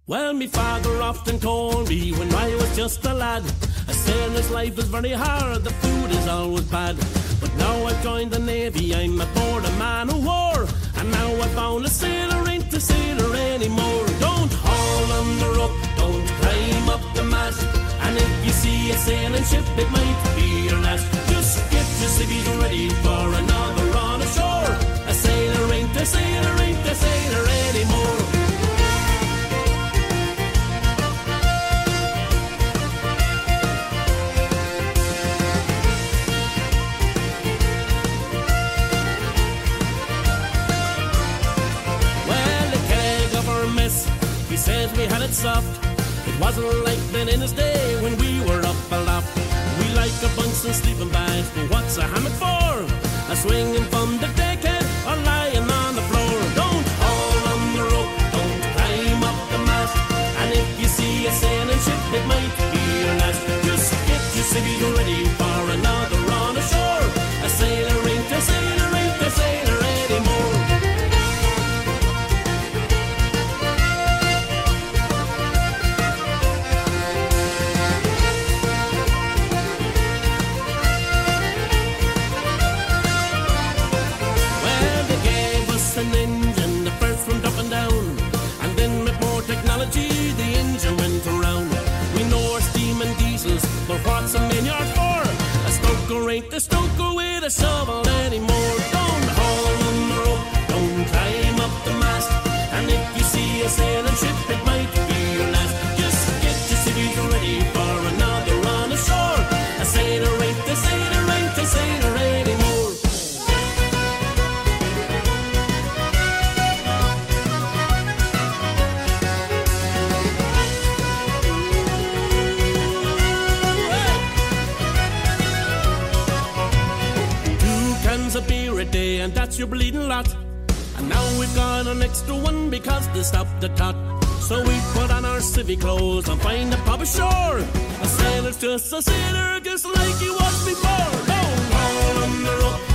Well, me father often told me when I was just a lad, a sailor's life is very hard, the food is always bad. But now I've joined the Navy, I'm aboard a man of war, and now I've found a sailor ain't a sailor anymore. Don't haul on the rope, don't climb up the mast, and if you see a sailing ship, it might be your last. Just get your civvies ready for another run ashore. A sailor ain't a sailor, ain't a sailor anymore. He says we had it soft. It wasn't like then in his day when we were up aloft. We like a bunch of sleeping bags, but what's a hammock for? A swinging from the deckhead or lying on the floor. Don't haul on the rope, don't climb up the mast, and if you see a sailing ship, it might be your last. Just get your civvies ready for another run ashore. A sailor ain't a sailor, ain't a sailor anymore. An engine, the first one up and down, and then with more technology the engine went around. We know our steam and diesels, but what's a main-yard for? A stoker ain't a stoker with a shovel anymore. Don't haul on the rope, don't climb up the mast, and if you see a sailing ship, it might be your last. Just get your civvies ready for another run ashore. A sailor ain't a sailor, ain't a sailor anymore. A beer a day, and that's your bleeding lot. And now we've got an extra one because they stopped the tot. So we put on our civvy clothes and find a pub ashore. A sailor's just a sailor, just like he was before. Don't haul on the rope,